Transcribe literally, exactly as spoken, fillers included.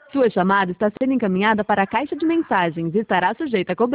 Sua chamada está sendo encaminhada para a caixa de mensagens e estará sujeita a cobrança.